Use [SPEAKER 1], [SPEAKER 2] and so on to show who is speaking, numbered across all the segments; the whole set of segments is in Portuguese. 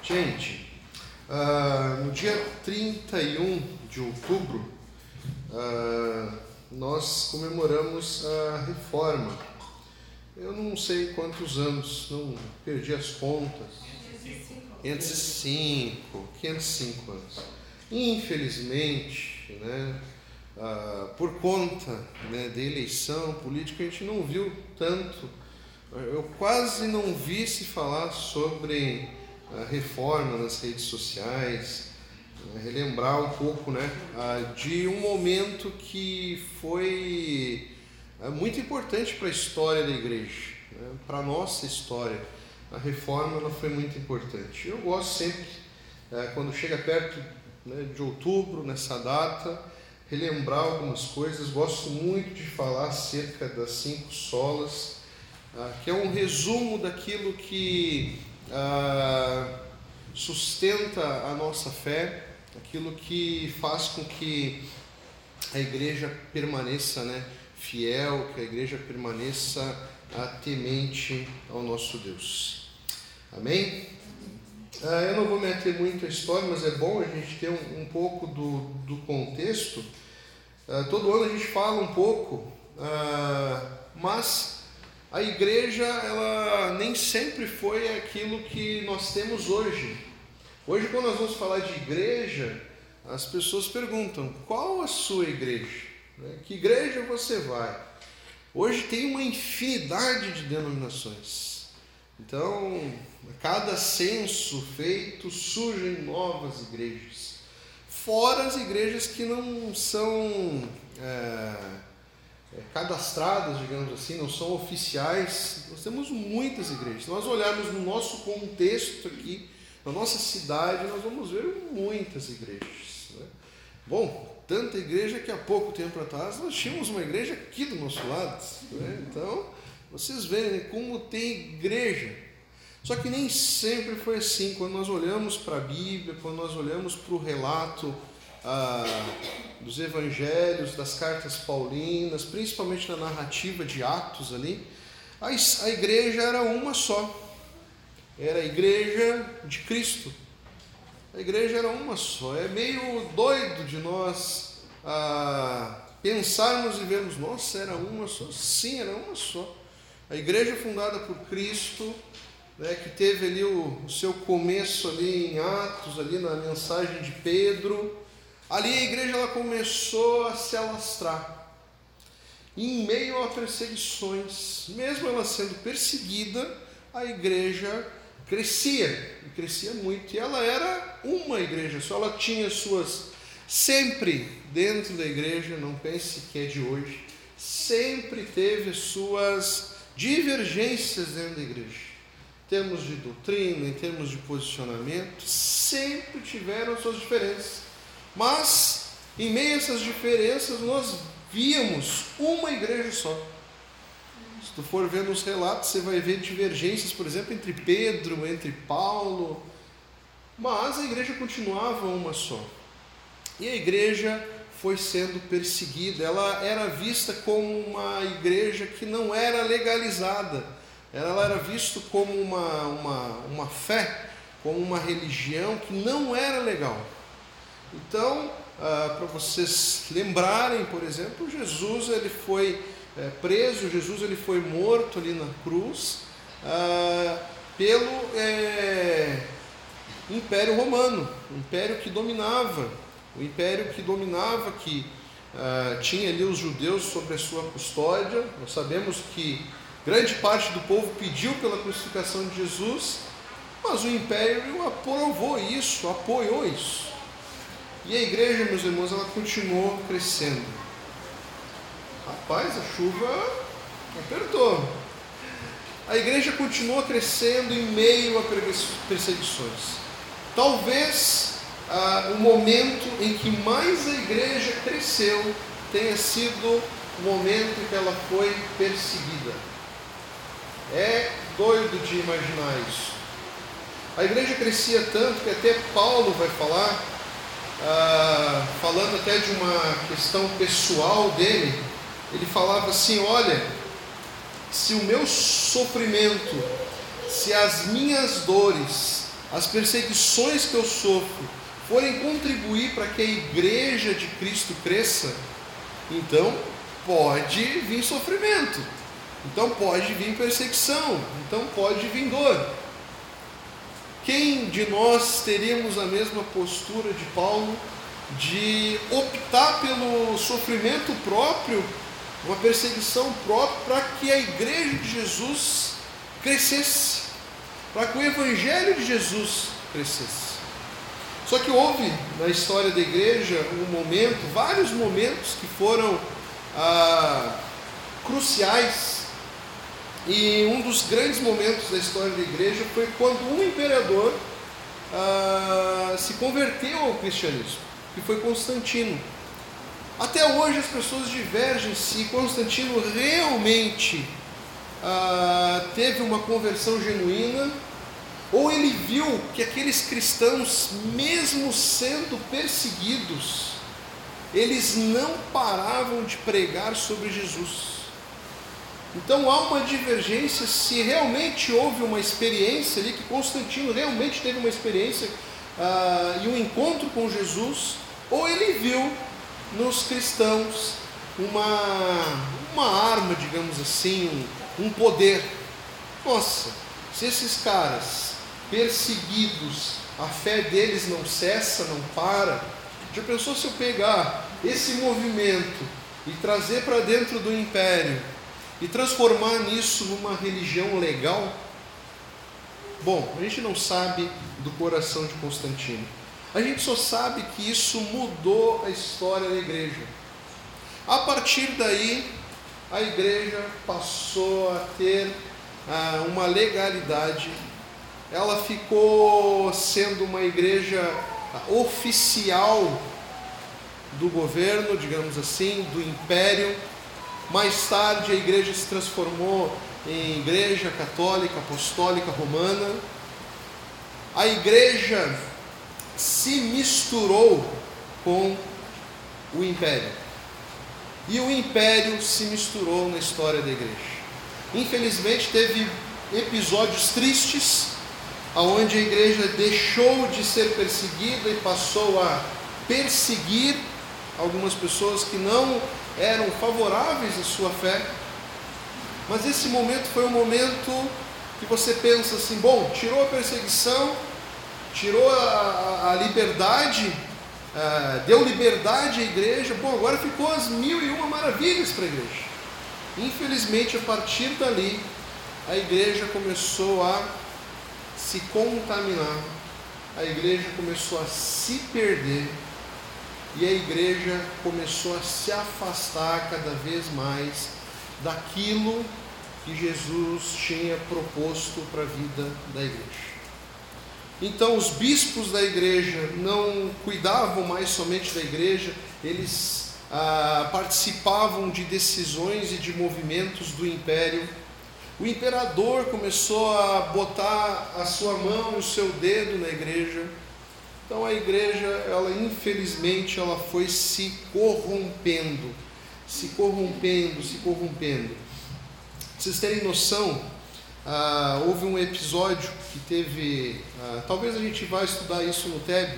[SPEAKER 1] Gente, no dia 31 de outubro, nós comemoramos a Reforma. Eu não sei quantos anos, não perdi as contas. 505 anos. Infelizmente, por conta da eleição política, a gente não viu tanto. Eu quase não vi se falar sobre a reforma nas redes sociais, relembrar um pouco de um momento que foi muito importante para a história da igreja, para a nossa história. A reforma ela foi muito importante. Eu gosto sempre, quando chega perto de outubro, nessa data, relembrar algumas coisas. Gosto muito de falar acerca das 5 solas, que é um resumo daquilo que sustenta a nossa fé, aquilo que faz com que a igreja permaneça fiel, que a igreja permaneça temente ao nosso Deus. Amém? Eu não vou me ater muito à história, mas é bom a gente ter um pouco do contexto. Todo ano a gente fala um pouco, mas a igreja ela nem sempre foi aquilo que nós temos hoje. Hoje, quando nós vamos falar de igreja, as pessoas perguntam: qual a sua igreja? Que igreja você vai? Hoje tem uma infinidade de denominações. Então, a cada censo feito, surgem novas igrejas. Fora as igrejas que não são cadastradas, digamos assim, não são oficiais. Nós temos muitas igrejas. Se nós olharmos no nosso contexto aqui, na nossa cidade, nós vamos ver muitas igrejas. Bom, tanta igreja que há pouco tempo atrás nós tínhamos uma igreja aqui do nosso lado. Então, vocês veem como tem igreja. Só que nem sempre foi assim. Quando nós olhamos para a Bíblia, quando nós olhamos para o relato dos evangelhos, das cartas paulinas, principalmente na narrativa de Atos ali, a igreja era uma só. Era a igreja de Cristo. A igreja era uma só. É meio doido de nós pensarmos e vermos: nossa, era uma só. Sim, era uma só. A igreja fundada por Cristo, que teve ali o seu começo ali em Atos, ali na mensagem de Pedro. Ali a igreja ela começou a se alastrar. Em meio a perseguições, mesmo ela sendo perseguida, a igreja crescia muito. E ela era uma igreja só. Ela tinha sempre dentro da igreja, não pense que é de hoje, sempre teve suas divergências dentro da igreja. Em termos de doutrina, em termos de posicionamento, sempre tiveram suas diferenças. Mas, em meio a essas diferenças, nós víamos uma igreja só. Se tu for vendo os relatos, você vai ver divergências, por exemplo, entre Pedro, entre Paulo. Mas a igreja continuava uma só. E a igreja foi sendo perseguida. Ela era vista como uma igreja que não era legalizada. Ela era vista como uma fé, como uma religião que não era legal. Então, para vocês lembrarem, por exemplo, Jesus ele foi preso, Jesus ele foi morto ali na cruz pelo Império Romano, o império que dominava, que tinha ali os judeus sob a sua custódia. Nós sabemos que grande parte do povo pediu pela crucificação de Jesus, mas o império apoiou isso. E a igreja, meus irmãos, ela continuou crescendo. Rapaz, a chuva apertou. A igreja continuou crescendo em meio a perseguições. Talvez o momento em que mais a igreja cresceu tenha sido o momento em que ela foi perseguida. É doido de imaginar isso. A igreja crescia tanto que até Paulo vai falar, falando até de uma questão pessoal dele. Ele falava assim: olha, se o meu sofrimento, se as minhas dores as perseguições que eu sofro forem contribuir para que a igreja de Cristo cresça, então pode vir sofrimento, então pode vir perseguição, então pode vir dor. Quem de nós teríamos a mesma postura de Paulo, de optar pelo sofrimento próprio, uma perseguição própria, para que a igreja de Jesus crescesse, para que o evangelho de Jesus crescesse? Só que houve na história da igreja vários momentos que foram cruciais, e um dos grandes momentos da história da igreja foi quando um imperador se converteu ao cristianismo, que foi Constantino. Até hoje as pessoas divergem se Constantino realmente teve uma conversão genuína, ou ele viu que aqueles cristãos, mesmo sendo perseguidos, eles não paravam de pregar sobre Jesus. Então há uma divergência se realmente houve uma experiência ali, que Constantino realmente teve uma experiência e um encontro com Jesus, ou ele viu nos cristãos uma arma, digamos assim, um poder. Nossa, se esses caras perseguidos, a fé deles não cessa, não para. Já pensou se eu pegar esse movimento e trazer para dentro do império e transformar nisso numa religião legal? Bom, a gente não sabe do coração de Constantino. A gente só sabe que isso mudou a história da igreja. A partir daí, a igreja passou a ter uma legalidade. Ela ficou sendo uma igreja oficial do governo, digamos assim, do império. Mais tarde a igreja se transformou em igreja católica, apostólica, romana. A igreja se misturou com o império, e o império se misturou na história da igreja. Infelizmente teve episódios tristes, onde a igreja deixou de ser perseguida e passou a perseguir algumas pessoas que não eram favoráveis à sua fé. Mas esse momento foi um momento que você pensa assim, bom, tirou a perseguição, tirou a liberdade, deu liberdade à igreja, bom, agora ficou as 1001 maravilhas para a igreja. Infelizmente, a partir dali, a igreja começou a se contaminar, a igreja começou a se perder, e a igreja começou a se afastar cada vez mais daquilo que Jesus tinha proposto para a vida da igreja. Então os bispos da igreja não cuidavam mais somente da igreja, eles participavam de decisões e de movimentos do império. O imperador começou a botar a sua mão e o seu dedo na igreja. Então a igreja, ela infelizmente, ela foi se corrompendo. Pra vocês terem noção, houve um episódio que teve, talvez a gente vá estudar isso no TEB,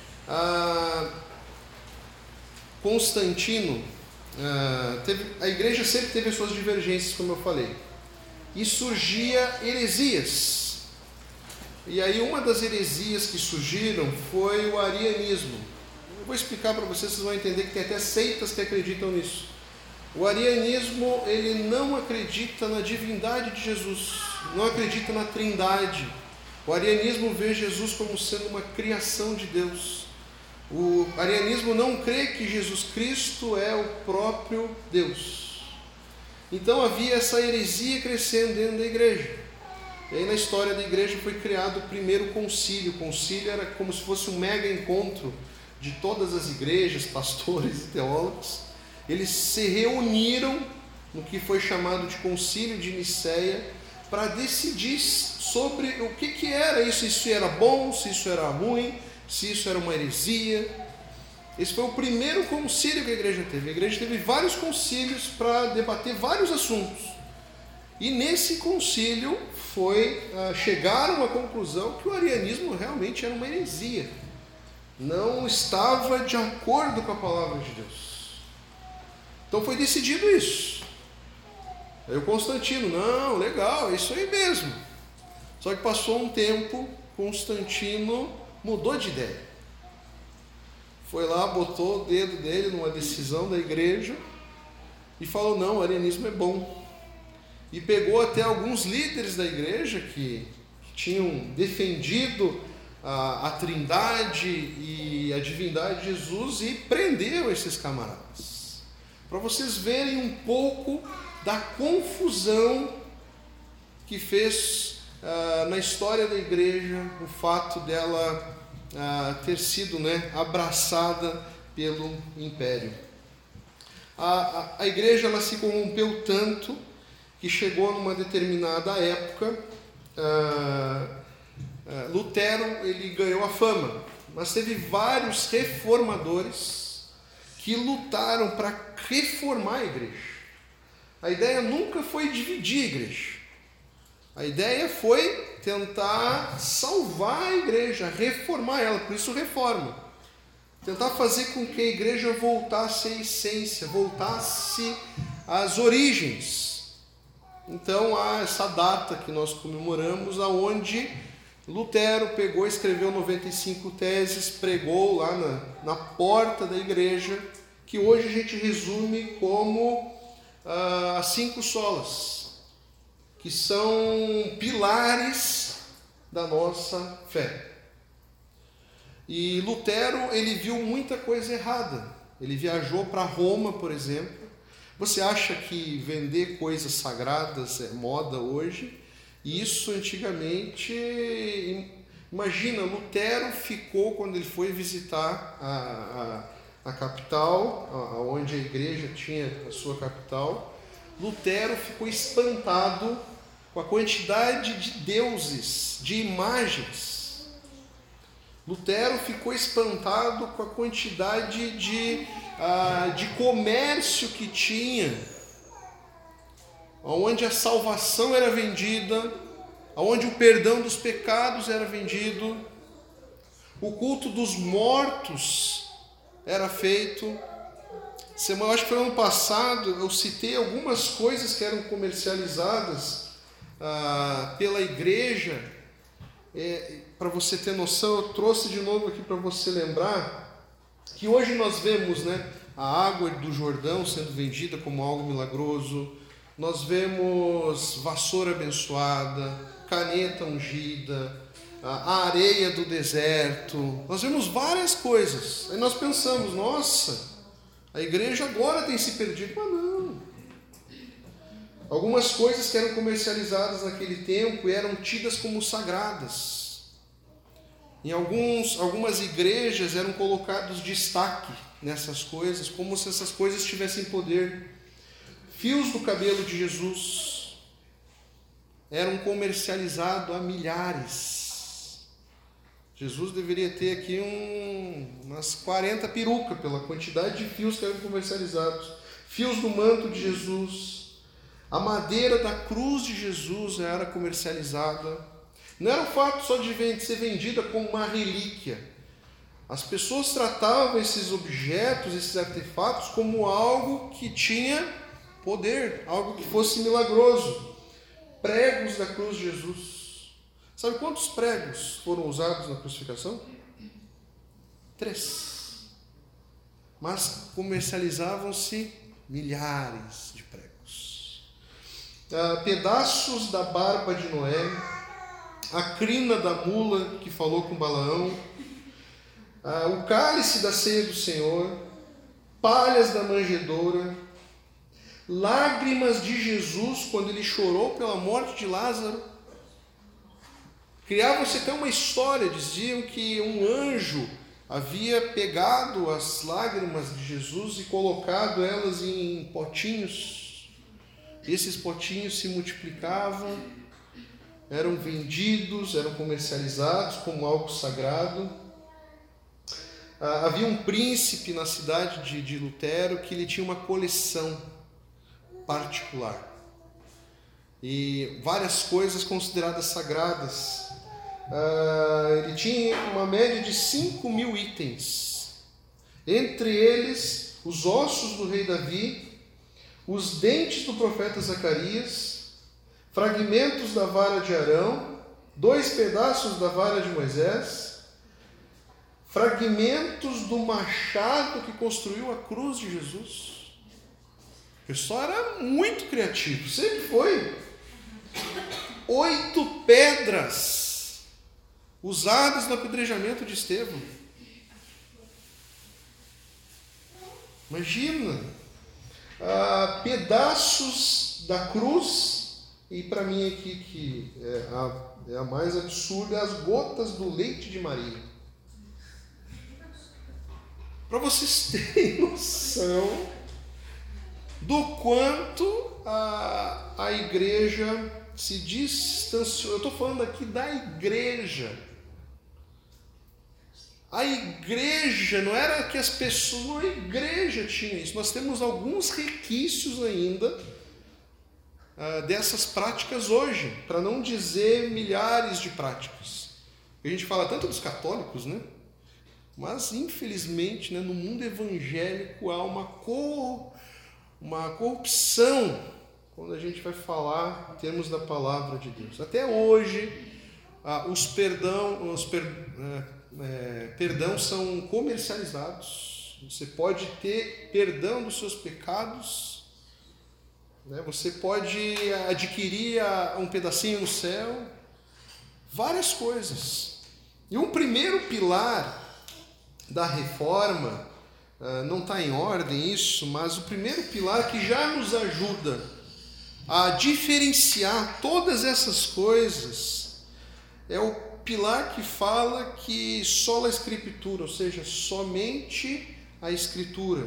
[SPEAKER 1] Constantino, a igreja sempre teve as suas divergências, como eu falei, e surgia heresias. E aí uma das heresias que surgiram foi o arianismo. Eu vou explicar para vocês vão entender que tem até seitas que acreditam nisso. O arianismo, ele não acredita na divindade de Jesus, não acredita na trindade. O arianismo vê Jesus como sendo uma criação de Deus. O arianismo não crê que Jesus Cristo é o próprio Deus. Então havia essa heresia crescendo dentro da igreja. E aí na história da igreja foi criado o primeiro concílio. O concílio era como se fosse um mega encontro de todas as igrejas, pastores e teólogos. Eles se reuniram no que foi chamado de Concílio de Nicéia para decidir sobre o que era isso, se isso era bom, se isso era ruim, se isso era uma heresia. Esse foi o primeiro concílio que a igreja teve. A igreja teve vários concílios para debater vários assuntos. E nesse concílio chegaram à conclusão que o arianismo realmente era uma heresia. Não estava de acordo com a palavra de Deus. Então foi decidido isso. Aí o Constantino, não, legal, é isso aí mesmo. Só que passou um tempo, Constantino mudou de ideia. Foi lá, botou o dedo dele numa decisão da igreja e falou, não, o arianismo é bom. E pegou até alguns líderes da igreja que tinham defendido a trindade e a divindade de Jesus e prendeu esses camaradas. Para vocês verem um pouco da confusão que fez na história da igreja o fato dela ter sido abraçada pelo império. A igreja ela se corrompeu tanto que chegou numa determinada época, Lutero ele ganhou a fama, mas teve vários reformadores que lutaram para reformar a igreja. A ideia nunca foi dividir a igreja. A ideia foi tentar salvar a igreja, reformar ela, por isso reforma. Tentar fazer com que a igreja voltasse à essência, voltasse às origens. Então há essa data que nós comemoramos, aonde Lutero pegou, escreveu 95 teses, pregou lá na porta da igreja, que hoje a gente resume como as 5 solas, que são pilares da nossa fé. E Lutero, ele viu muita coisa errada. Ele viajou para Roma, por exemplo. Você acha que vender coisas sagradas é moda hoje? Isso antigamente, imagina, Lutero ficou, quando ele foi visitar a capital, onde a igreja tinha a sua capital, Lutero ficou espantado com a quantidade de deuses, de imagens. Lutero ficou espantado com a quantidade de comércio que tinha, onde a salvação era vendida, onde o perdão dos pecados era vendido, o culto dos mortos era feito. Eu acho que foi ano passado, eu citei algumas coisas que eram comercializadas pela igreja. Para você ter noção, eu trouxe de novo aqui para você lembrar que hoje nós vemos a água do Jordão sendo vendida como algo milagroso, nós vemos vassoura abençoada, caneta ungida, a areia do deserto, nós vemos várias coisas. Aí nós pensamos, nossa, a igreja agora tem se perdido, mas não. Algumas coisas que eram comercializadas naquele tempo eram tidas como sagradas. Em algumas igrejas eram colocados destaque nessas coisas, como se essas coisas tivessem poder. Fios do cabelo de Jesus eram comercializados a milhares. Jesus deveria ter aqui umas 40 perucas pela quantidade de fios que eram comercializados. Fios do manto de Jesus, a madeira da cruz de Jesus era comercializada. Não era o fato só de ser vendida como uma relíquia. As pessoas tratavam esses objetos, esses artefatos, como algo que tinha poder, algo que fosse milagroso. Pregos da cruz de Jesus. Sabe quantos pregos foram usados na crucificação? 3. Mas comercializavam-se milhares de pregos. Pedaços da barba de Noé, a crina da mula que falou com Balaão, o cálice da ceia do Senhor, palhas da manjedoura, lágrimas de Jesus quando ele chorou pela morte de Lázaro. Criavam-se até uma história, diziam que um anjo havia pegado as lágrimas de Jesus e colocado elas em potinhos. Esses potinhos se multiplicavam, eram vendidos, eram comercializados como algo sagrado. Havia um príncipe na cidade de Lutero que ele tinha uma coleção particular. e várias coisas consideradas sagradas. Ele tinha uma média de 5.000 itens, entre eles os ossos do rei Davi, os dentes do profeta Zacarias, fragmentos da vara de Arão, 2 pedaços da vara de Moisés, fragmentos do machado que construiu a cruz de Jesus. O pessoal era muito criativo, sempre foi. 8 pedras usadas no apedrejamento de Estevão. Imagina, pedaços da cruz, e para mim aqui que é a mais absurda, as gotas do leite de Maria. Para vocês terem noção do quanto a igreja se distanciou. Eu estou falando aqui da igreja. A igreja, não era que as pessoas, a igreja tinha isso. Nós temos alguns requisitos ainda dessas práticas hoje, para não dizer milhares de práticas. A gente fala tanto dos católicos, né? Mas, infelizmente, né, no mundo evangélico há uma corrupção quando a gente vai falar em termos da palavra de Deus. Até hoje, perdão são comercializados. Você pode ter perdão dos seus pecados, né? Você pode adquirir um pedacinho no céu, várias coisas. E um primeiro pilar da reforma, não está em ordem isso, mas o primeiro pilar que já nos ajuda a diferenciar todas essas coisas é o pilar que fala que sola a Escritura, ou seja, somente a Escritura.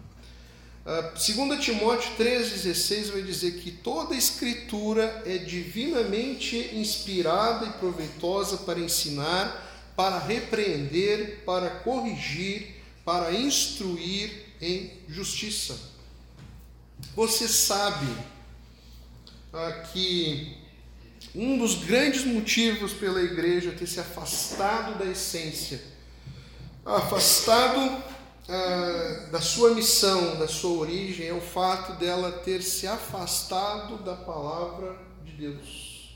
[SPEAKER 1] 2 Timóteo 3,16 vai dizer que toda a Escritura é divinamente inspirada e proveitosa para ensinar, para repreender, para corrigir, para instruir em justiça. Você sabe que um dos grandes motivos pela igreja ter se afastado da essência, afastado da sua missão, da sua origem, é o fato dela ter se afastado da palavra de Deus.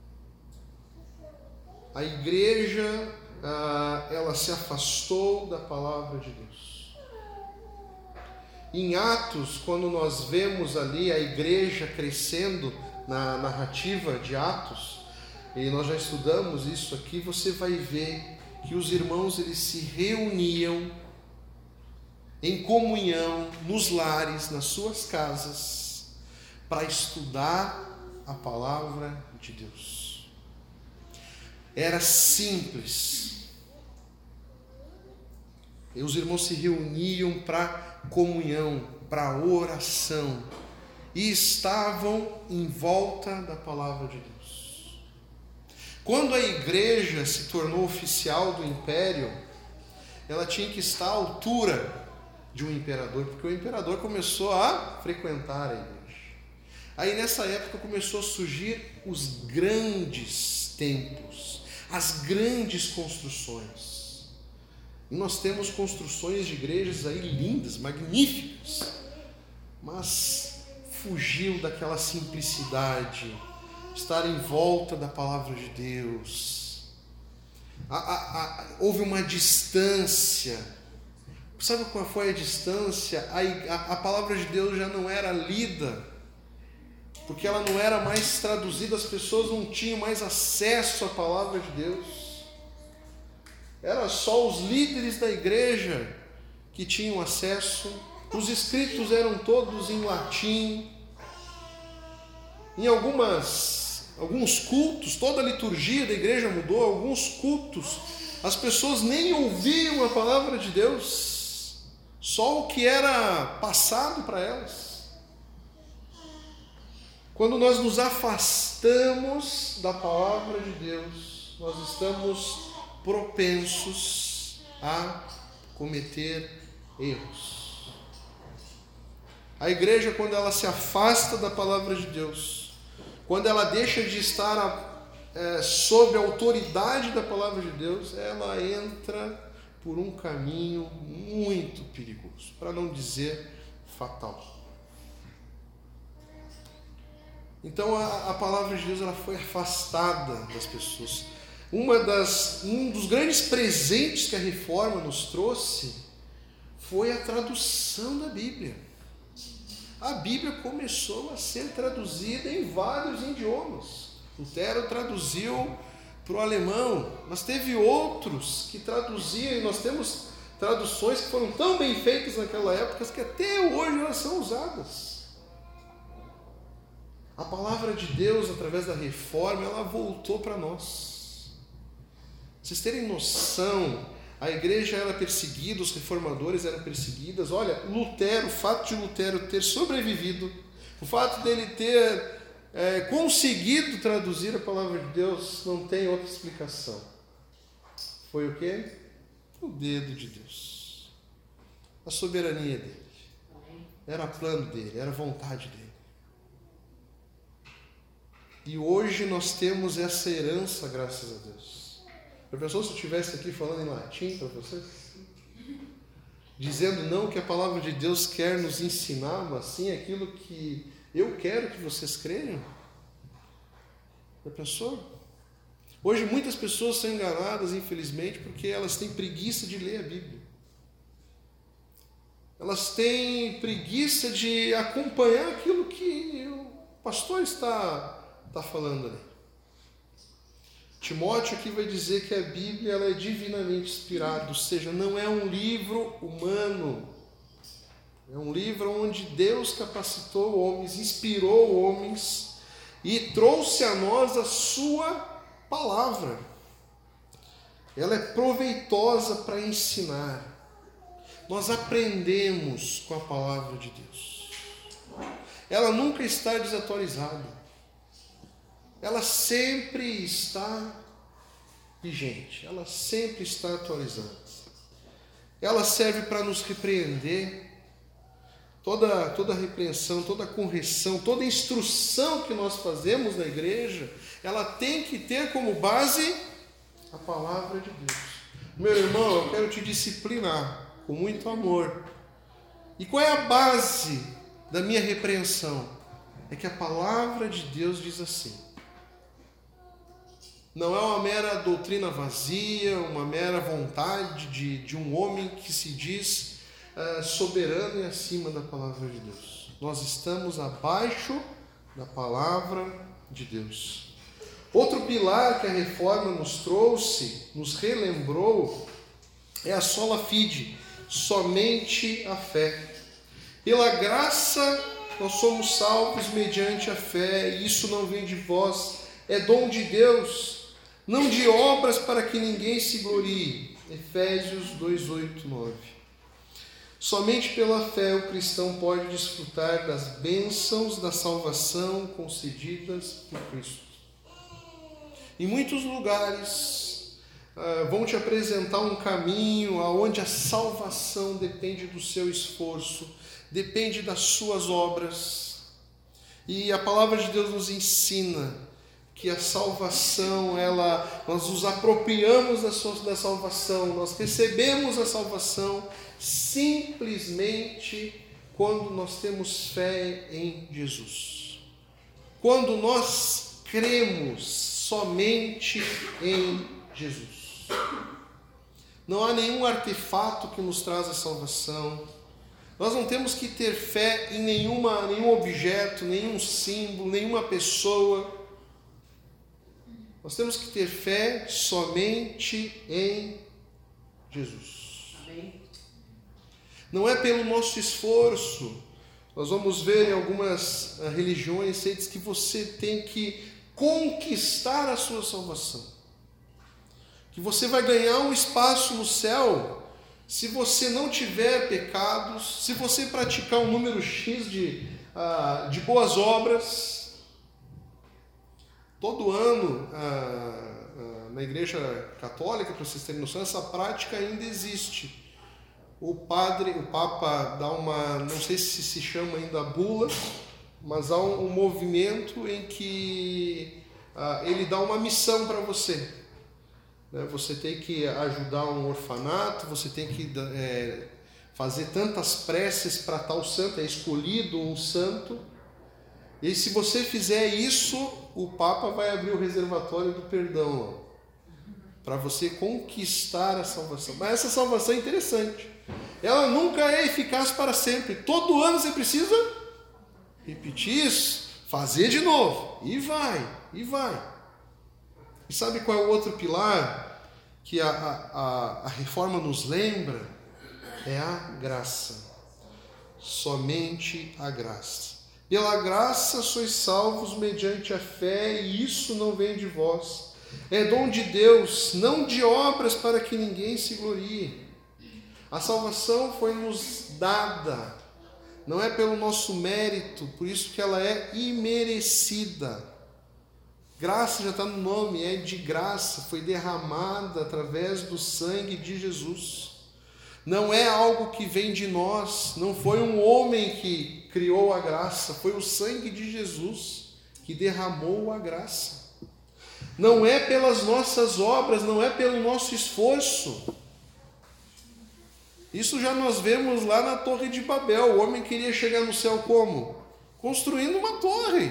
[SPEAKER 1] A igreja, ela se afastou da palavra de Deus. Em Atos, quando nós vemos ali a igreja crescendo na narrativa de Atos, e nós já estudamos isso aqui, você vai ver que os irmãos eles se reuniam em comunhão nos lares, nas suas casas, para estudar a palavra de Deus. Era simples. E os irmãos se reuniam para comunhão, para oração, e estavam em volta da palavra de Deus. Quando a igreja se tornou oficial do império, ela tinha que estar à altura de um imperador, porque o imperador começou a frequentar a igreja. Aí nessa época começou a surgir os grandes templos, as grandes construções. E nós temos construções de igrejas aí lindas, magníficas, mas fugiu daquela simplicidade, estar em volta da palavra de Deus. Houve uma distância. Sabe qual foi a distância? A palavra de Deus já não era lida, porque ela não era mais traduzida, as pessoas não tinham mais acesso à palavra de Deus. Era só os líderes da igreja que tinham acesso. Os escritos eram todos em latim. Em alguns cultos, toda a liturgia da igreja mudou. Alguns cultos, as pessoas nem ouviam a palavra de Deus, só o que era passado para elas. Quando nós nos afastamos da palavra de Deus, nós estamos propensos a cometer erros. A igreja, quando ela se afasta da palavra de Deus, quando ela deixa de estar sob a autoridade da palavra de Deus, ela entra por um caminho muito perigoso, para não dizer fatal. Então a palavra de Deus ela foi afastada das pessoas. Um dos grandes presentes que a reforma nos trouxe foi a tradução da Bíblia. A Bíblia começou a ser traduzida em vários idiomas. Lutero traduziu para o alemão, mas teve outros que traduziam, e nós temos traduções que foram tão bem feitas naquela época que até hoje elas são usadas. A palavra de Deus, através da reforma, ela voltou para nós. Vocês terem noção, a igreja era perseguida, os reformadores eram perseguidos. Olha, Lutero, o fato de Lutero ter sobrevivido, o fato dele ter conseguido traduzir a palavra de Deus, não tem outra explicação. Foi o quê? O dedo de Deus. A soberania dele. Era plano dele, era vontade dele. E hoje nós temos essa herança, graças a Deus. Já pensou se eu estivesse aqui falando em latim para vocês? Dizendo não o que a palavra de Deus quer nos ensinar, mas sim aquilo que eu quero que vocês creiam? Já pensou? Hoje muitas pessoas são enganadas, infelizmente, porque elas têm preguiça de ler a Bíblia. Elas têm preguiça de acompanhar aquilo que o pastor está falando ali. Timóteo aqui vai dizer que a Bíblia ela é divinamente inspirada, ou seja, não é um livro humano. É um livro onde Deus capacitou homens, inspirou homens e trouxe a nós a sua palavra. Ela é proveitosa para ensinar. Nós aprendemos com a palavra de Deus. Ela nunca está desatualizada. Ela sempre está vigente, ela sempre está atualizada. Ela serve para nos repreender. Toda repreensão, toda correção, toda instrução que nós fazemos na igreja, ela tem que ter como base a palavra de Deus. Meu irmão, eu quero te disciplinar com muito amor. E qual é a base da minha repreensão? É que a palavra de Deus diz assim. Não é uma mera doutrina vazia, uma mera vontade de um homem que se diz soberano e acima da palavra de Deus. Nós estamos abaixo da palavra de Deus. Outro pilar que a reforma nos trouxe, nos relembrou, é a sola fide, somente a fé. Pela graça nós somos salvos mediante a fé, e isso não vem de vós, é dom de Deus, não de obras para que ninguém se glorie. Efésios 2, 8, 9. Somente pela fé o cristão pode desfrutar das bênçãos da salvação concedidas por Cristo. Em muitos lugares vão te apresentar um caminho onde a salvação depende do seu esforço, depende das suas obras. E a palavra de Deus nos ensina que a salvação, nós nos apropriamos da salvação, nós recebemos a salvação simplesmente quando nós temos fé em Jesus. Quando nós cremos somente em Jesus. Não há nenhum artefato que nos traz a salvação. Nós não temos que ter fé em nenhum objeto, nenhum símbolo, nenhuma pessoa. Nós temos que ter fé somente em Jesus. Amém. Não é pelo nosso esforço. Nós vamos ver em algumas religiões que você tem que conquistar a sua salvação. Que você vai ganhar um espaço no céu se você não tiver pecados, se você praticar um número X de boas obras. Todo ano, na Igreja Católica, para vocês terem noção, essa prática ainda existe. O Papa dá não sei se chama ainda bula, mas há um movimento em que ele dá uma missão para você. Você tem que ajudar um orfanato, você tem que fazer tantas preces para tal santo, é escolhido um santo. E se você fizer isso, o Papa vai abrir o reservatório do perdão para você conquistar a salvação. Mas essa salvação é interessante. Ela nunca é eficaz para sempre. Todo ano você precisa repetir isso, fazer de novo. E vai. E sabe qual é o outro pilar que a reforma nos lembra? É a graça. Somente a graça. Pela graça sois salvos mediante a fé, e isso não vem de vós. É dom de Deus, não de obras, para que ninguém se glorie. A salvação foi nos dada, não é pelo nosso mérito, por isso que ela é imerecida. Graça já está no nome, é de graça, foi derramada através do sangue de Jesus. Não é algo que vem de nós, não foi um homem que criou a graça, foi o sangue de Jesus que derramou a graça. Não é pelas nossas obras, não é pelo nosso esforço. Isso já nós vemos lá na Torre de Babel. O homem queria chegar no céu como? Construindo uma torre.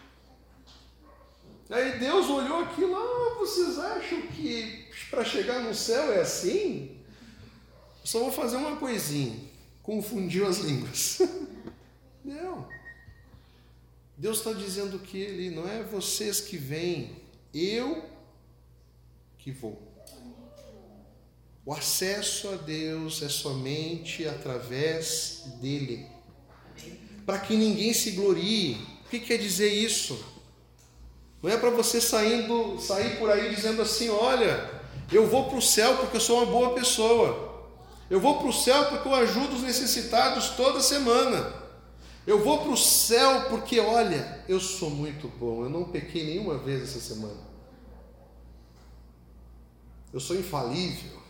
[SPEAKER 1] Aí Deus olhou aquilo, vocês acham que para chegar no céu é assim? Só vou fazer uma coisinha. Confundiu as línguas. Não. Deus está dizendo que Ele não é vocês que vêm, eu que vou. O acesso a Deus é somente através dEle. Para que ninguém se glorie. O que quer dizer isso? Não é para você sair por aí dizendo assim, olha, eu vou para o céu porque eu sou uma boa pessoa. Eu vou para o céu porque eu ajudo os necessitados toda semana. Eu vou para o céu porque, olha, eu sou muito bom. Eu não pequei nenhuma vez essa semana. Eu sou infalível.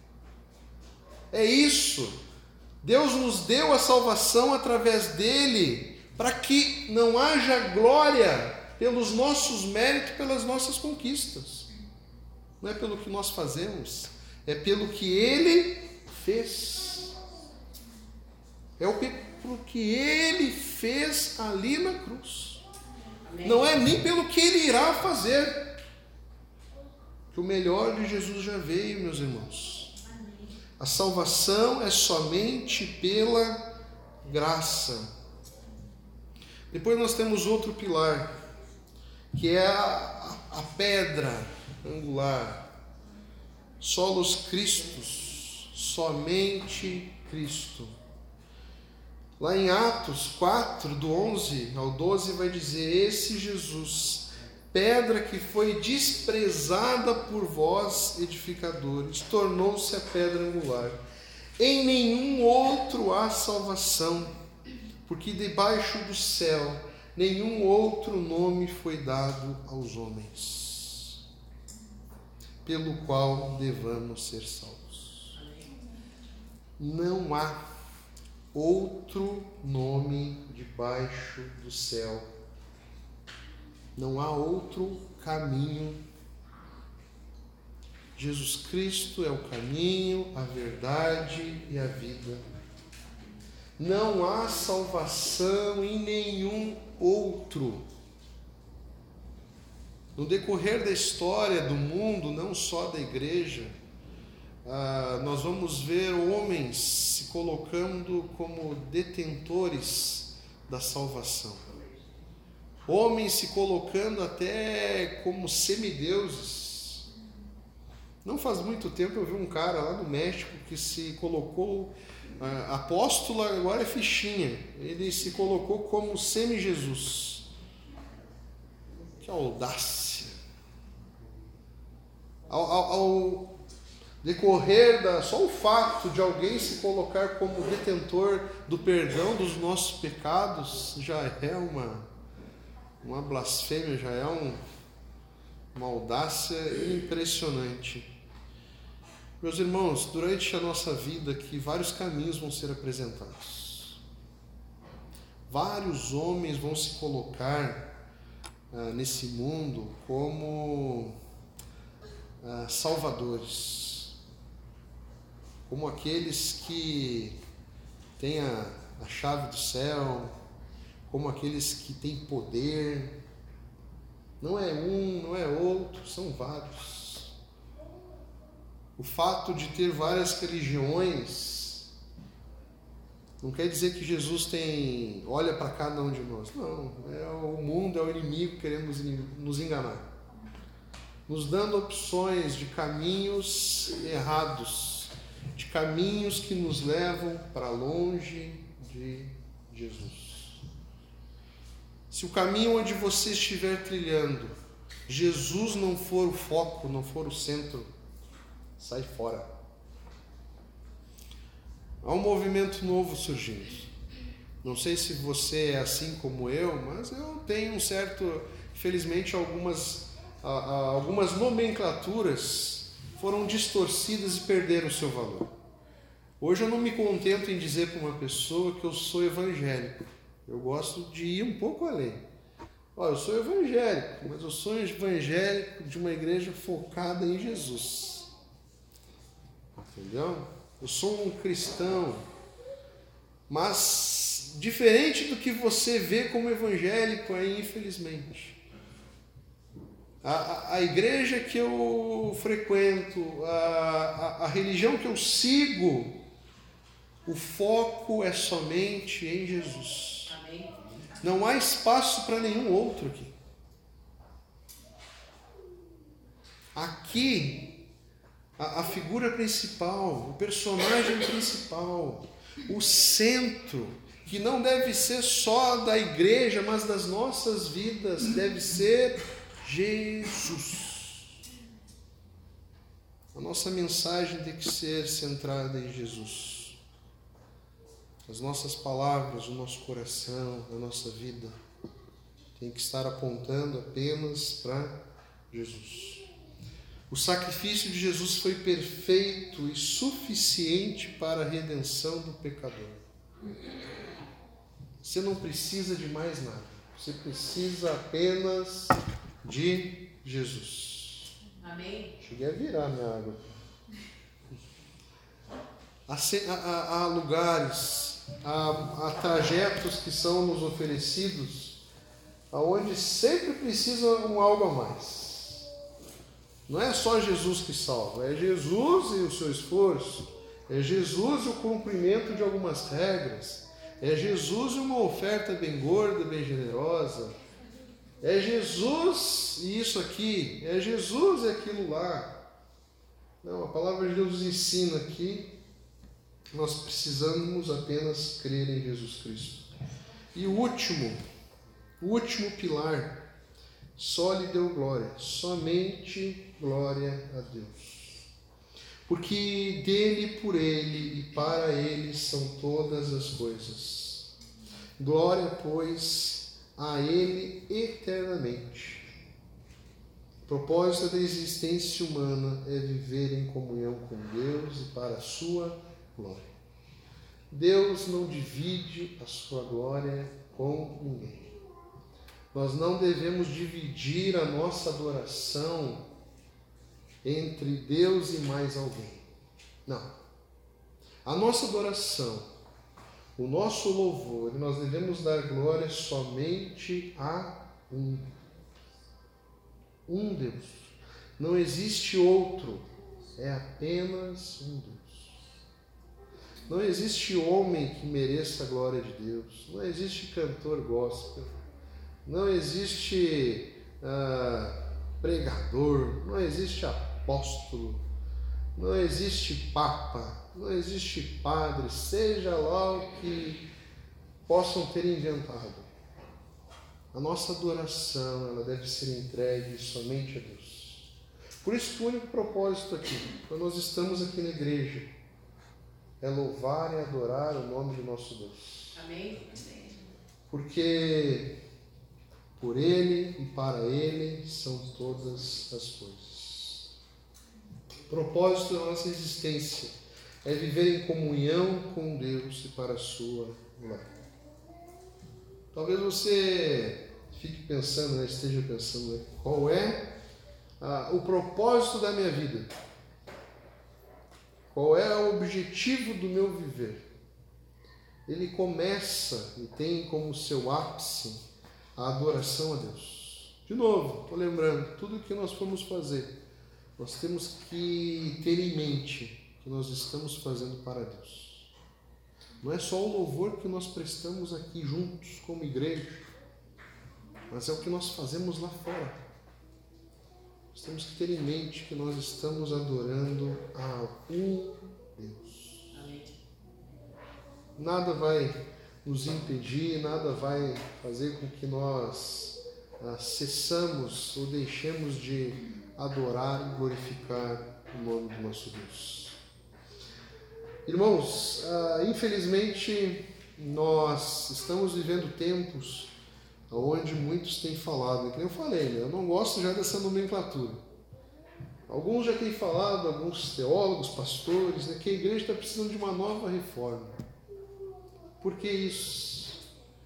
[SPEAKER 1] É isso. Deus nos deu a salvação através dele para que não haja glória pelos nossos méritos, pelas nossas conquistas. Não é pelo que nós fazemos, é pelo que ele fez. É pelo que ele fez ali na cruz. Amém. Não é nem pelo que ele irá fazer. Que o melhor de Jesus já veio, meus irmãos. Amém. A salvação é somente pela graça. Depois nós temos outro pilar, que é a pedra angular. Solos Christus, somente Cristo. Lá em Atos 4, do 11 ao 12, vai dizer: esse Jesus, pedra que foi desprezada por vós, edificadores, tornou-se a pedra angular. Em nenhum outro há salvação, porque debaixo do céu nenhum outro nome foi dado aos homens, pelo qual devamos ser salvos. Não há outro nome debaixo do céu. Não há outro caminho. Jesus Cristo é o caminho, a verdade e a vida. Não há salvação em nenhum outro. No decorrer da história do mundo, não só da igreja, nós vamos ver homens se colocando como detentores da salvação. Homens se colocando até como semideuses. Não faz muito tempo eu vi um cara lá no México que se colocou, apóstolo agora é fichinha, ele se colocou como semi-Jesus. Que audácia! Ao decorrer só o fato de alguém se colocar como detentor do perdão dos nossos pecados já é uma blasfêmia, já é uma audácia impressionante. Meus irmãos, durante a nossa vida aqui, vários caminhos vão ser apresentados. vários homens vão se colocar nesse mundo como salvadores, como aqueles que têm a chave do céu, como aqueles que têm poder. Não é um, não é outro, são vários. O fato de ter várias religiões não quer dizer que Jesus olha para cada um de nós. Não, é o mundo, é o inimigo querendo nos enganar, nos dando opções de caminhos errados, de caminhos que nos levam para longe de Jesus. Se o caminho onde você estiver trilhando, Jesus não for o foco, não for o centro, sai fora. Há um movimento novo surgindo. Não sei se você é assim como eu, mas eu tenho um certo... Felizmente, algumas nomenclaturas foram distorcidas e perderam o seu valor. Hoje eu não me contento em dizer para uma pessoa que eu sou evangélico. Eu gosto de ir um pouco além. Eu sou evangélico, mas eu sou evangélico de uma igreja focada em Jesus. Entendeu? Eu sou um cristão, mas diferente do que você vê como evangélico aí, infelizmente. A igreja que eu frequento, a religião que eu sigo, o foco é somente em Jesus. Não há espaço para nenhum outro aqui. Aqui, a figura principal, o personagem principal, o centro, que não deve ser só da igreja, mas das nossas vidas, deve ser Jesus. A nossa mensagem tem que ser centrada em Jesus. As nossas palavras, o nosso coração, a nossa vida tem que estar apontando apenas para Jesus. O sacrifício de Jesus foi perfeito e suficiente para a redenção do pecador. Você não precisa de mais nada. Você precisa apenas de Jesus.
[SPEAKER 2] Amém.
[SPEAKER 1] Cheguei a virar minha água. Há lugares, há trajetos que são nos oferecidos, aonde sempre precisa algo a mais. Não é só Jesus que salva, é Jesus e o seu esforço, é Jesus e o cumprimento de algumas regras, é Jesus e uma oferta bem gorda, bem generosa, é Jesus e isso aqui, é Jesus e aquilo lá. Não, a palavra de Deus nos ensina aqui. Nós precisamos apenas crer em Jesus Cristo. E o último pilar, só lhe deu glória, somente glória a Deus. Porque dele, por ele e para ele são todas as coisas. Glória, pois, a ele eternamente. O propósito da existência humana é viver em comunhão com Deus e para a sua glória. Deus não divide a sua glória com ninguém. Nós não devemos dividir a nossa adoração entre Deus e mais alguém. Não. A nossa adoração, o nosso louvor, nós devemos dar glória somente a um Deus. Não existe outro, é apenas um Deus. Não existe homem que mereça a glória de Deus. Não existe cantor gospel. Não existe pregador. Não existe apóstolo. Não existe papa. Não existe padre. Seja lá o que possam ter inventado. A nossa adoração, ela deve ser entregue somente a Deus. Por isso que o único propósito aqui, quando nós estamos aqui na igreja, é louvar e adorar o nome do nosso Deus.
[SPEAKER 2] Amém.
[SPEAKER 1] Porque por Ele e para Ele são todas as coisas. O propósito da nossa existência é viver em comunhão com Deus e para a sua glória. Talvez você fique pensando, né, esteja pensando, né, qual é o propósito da minha vida? Qual é o objetivo do meu viver? Ele começa e tem como seu ápice a adoração a Deus. De novo, estou lembrando, tudo que nós formos fazer, nós temos que ter em mente que nós estamos fazendo para Deus. Não é só o louvor que nós prestamos aqui juntos como igreja, mas é o que nós fazemos lá fora. Nós temos que ter em mente que nós estamos adorando a um Deus.
[SPEAKER 2] Amém.
[SPEAKER 1] Nada vai nos impedir, nada vai fazer com que nós cessamos ou deixemos de adorar e glorificar o nome do nosso Deus. Irmãos, infelizmente nós estamos vivendo tempos onde muitos têm falado, como eu falei, né? Eu não gosto já dessa nomenclatura. Alguns já têm falado, alguns teólogos, pastores, né, que a igreja está precisando de uma nova reforma. Por que isso?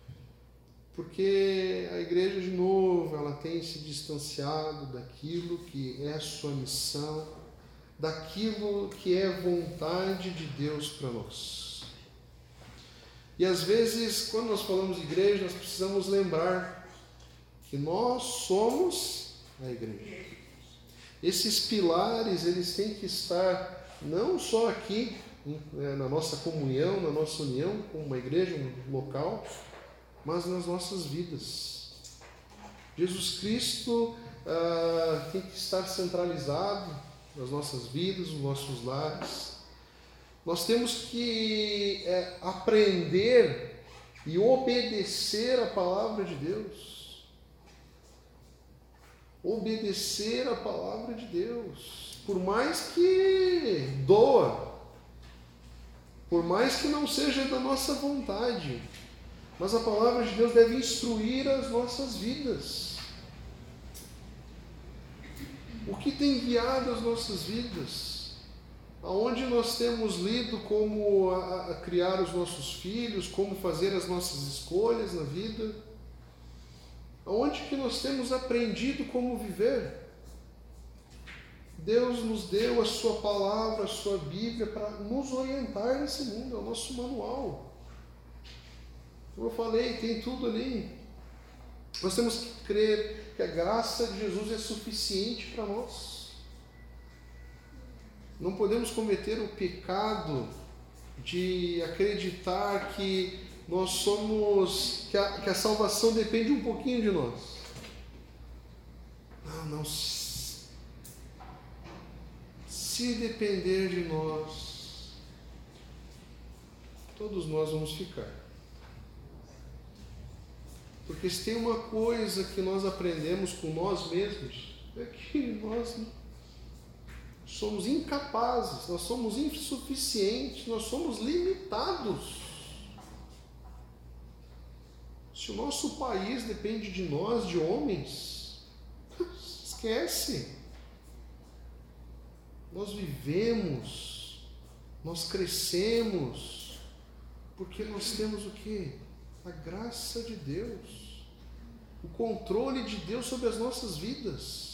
[SPEAKER 1] Porque a igreja, de novo, ela tem se distanciado daquilo que é a sua missão, daquilo que é vontade de Deus para nós. E às vezes, quando nós falamos de igreja, nós precisamos lembrar que nós somos a igreja. Esses pilares, eles têm que estar não só aqui, na nossa comunhão, na nossa união com uma igreja, um local, mas nas nossas vidas. Jesus Cristo tem que estar centralizado nas nossas vidas, nos nossos lares. Nós temos que aprender e obedecer a palavra de Deus. Obedecer a palavra de Deus. Por mais que doa, por mais que não seja da nossa vontade, mas a palavra de Deus deve instruir as nossas vidas. O que tem guiado as nossas vidas? Aonde nós temos lido como a criar os nossos filhos, como fazer as nossas escolhas na vida? Aonde que nós temos aprendido como viver? Deus nos deu a sua palavra, a sua Bíblia para nos orientar nesse mundo, é o nosso manual. Como eu falei, tem tudo ali. Nós temos que crer que a graça de Jesus é suficiente para nós. Não podemos cometer o pecado de acreditar que nós somos, que a salvação depende um pouquinho de nós. Não. Se depender de nós, todos nós vamos ficar. Porque se tem uma coisa que nós aprendemos com nós mesmos, é que nós somos incapazes, nós somos insuficientes, nós somos limitados. Se o nosso país depende de nós, de homens, esquece. Nós vivemos, nós crescemos, porque nós temos o quê? A graça de Deus, o controle de Deus sobre as nossas vidas.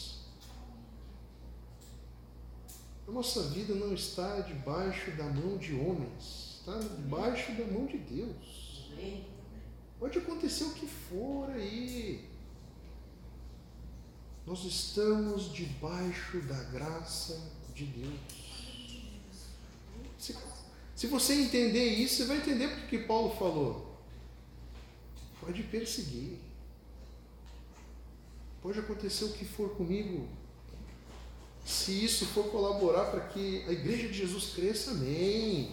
[SPEAKER 1] A nossa vida não está debaixo da mão de homens, está debaixo da mão de Deus. Pode acontecer o que for aí. Nós estamos debaixo da graça de Deus. Se você entender isso, você vai entender porque que Paulo falou. Pode perseguir. Pode acontecer o que for comigo. Se isso for colaborar para que a igreja de Jesus cresça, amém.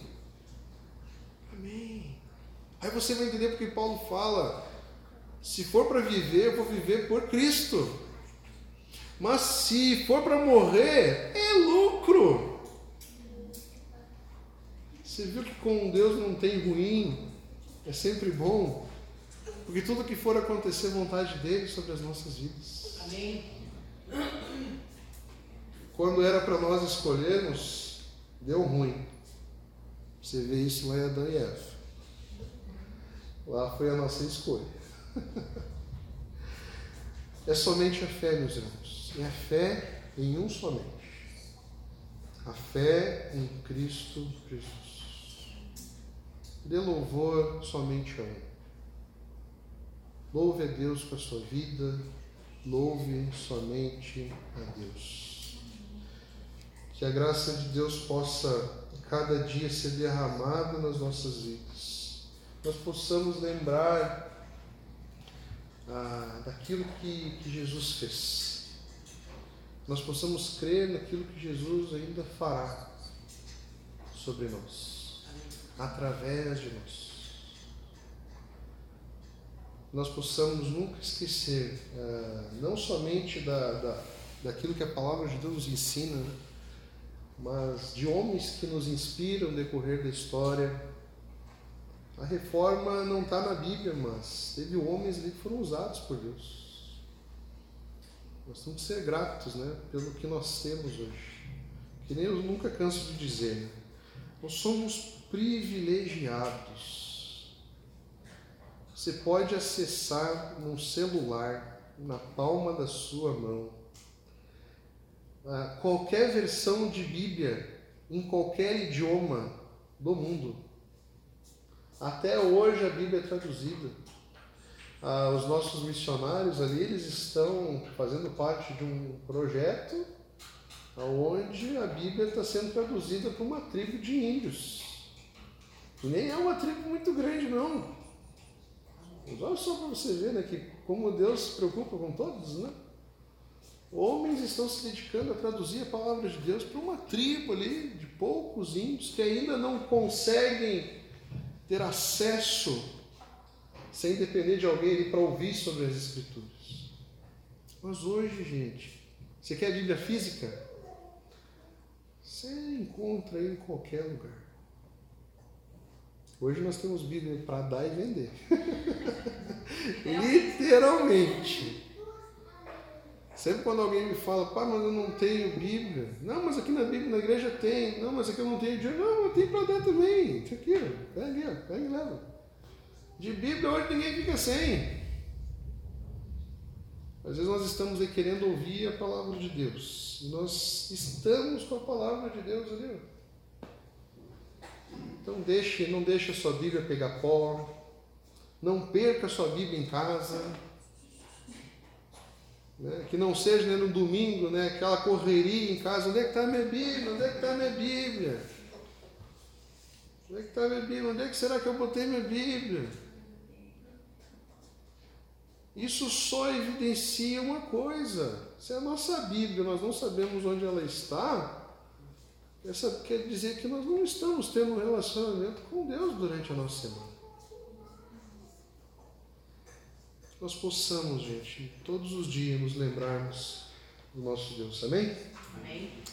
[SPEAKER 1] Amém. Aí você vai entender porque Paulo fala, se for para viver, eu vou viver por Cristo. Mas se for para morrer, é lucro. Você viu que com Deus não tem ruim, é sempre bom, porque tudo que for acontecer, vontade dele sobre as nossas vidas.
[SPEAKER 2] Amém.
[SPEAKER 1] Quando era para nós escolhermos, deu ruim. Você vê isso lá em Adão e Eva. Lá foi a nossa escolha. É somente a fé, meus irmãos. É a fé em um somente. A fé em Cristo Jesus. Dê louvor somente a um. Louve a Deus com a sua vida. Louve somente a Deus. Que a graça de Deus possa cada dia ser derramada nas nossas vidas. Nós possamos lembrar daquilo que Jesus fez. Nós possamos crer naquilo que Jesus ainda fará sobre nós, através de nós. Nós possamos nunca esquecer, não somente daquilo que a palavra de Deus nos ensina, né? Mas de homens que nos inspiram no decorrer da história. A reforma não está na Bíblia, mas teve homens ali que foram usados por Deus. Nós temos que ser gratos, né, pelo que nós temos hoje. Que nem eu nunca canso de dizer, né? Nós somos privilegiados. Você pode acessar num celular, na palma da sua mão, qualquer versão de Bíblia, em qualquer idioma do mundo. Até hoje a Bíblia é traduzida. Os nossos missionários ali, eles estão fazendo parte de um projeto onde a Bíblia está sendo traduzida para uma tribo de índios. E nem é uma tribo muito grande, não. Mas olha só para você ver, né, que como Deus se preocupa com todos, né? Homens estão se dedicando a traduzir a palavra de Deus para uma tribo ali de poucos índios que ainda não conseguem ter acesso sem depender de alguém ali para ouvir sobre as Escrituras. Mas hoje, gente, você quer a Bíblia física? Você encontra aí em qualquer lugar. Hoje nós temos Bíblia para dar e vender. Literalmente. Sempre quando alguém me fala, pá, mas eu não tenho Bíblia. Não, mas aqui na Bíblia, na igreja tem. Não, mas aqui eu não tenho dinheiro. Não, eu tenho para dar também. Isso aqui, ó. Pega e leva. De Bíblia hoje ninguém fica sem. Às vezes nós estamos aí querendo ouvir a palavra de Deus. E nós estamos com a palavra de Deus ali, ó. Então não deixe a sua Bíblia pegar pó. Não perca a sua Bíblia em casa. Né? Que não seja, né, no domingo, né, aquela correria em casa. Onde é que está a minha Bíblia? Onde é que está a minha Bíblia? Onde é que está a minha Bíblia? Onde é que será que eu botei minha Bíblia? Isso só evidencia uma coisa. Se a nossa Bíblia nós não sabemos onde ela está, quer dizer que nós não estamos tendo um relacionamento com Deus durante a nossa semana. Nós possamos, gente, todos os dias nos lembrarmos do nosso Deus. Amém?
[SPEAKER 2] Amém.